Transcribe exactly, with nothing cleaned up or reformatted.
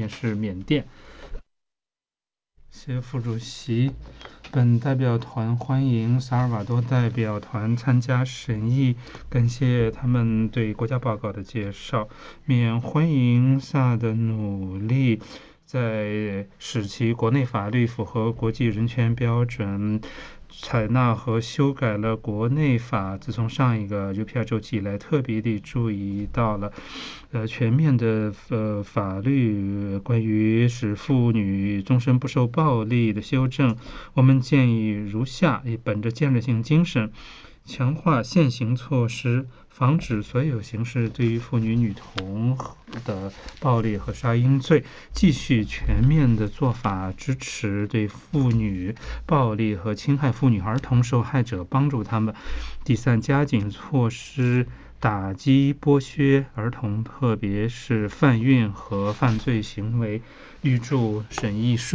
面是缅甸。谢副主席，本代表团欢迎萨尔瓦多代表团参加审议，感谢他们对国家报告的介绍。缅欢迎萨的努力，在使其国内法律符合国际人权标准，采纳和修改了国内法。自从上一个 U P R 周期以来，特别地注意到了呃全面的呃法律关于使妇女终身不受暴力的修正。我们建议如下：以本着建设性精神，强化现行措施，防止所有形式对于妇女、女童的暴力和杀婴罪，继续全面的做法，支持对妇女暴力和侵害妇女儿童受害者，帮助他们。第三，加紧措施，打击剥削儿童，特别是贩运和犯罪行为。预祝审议顺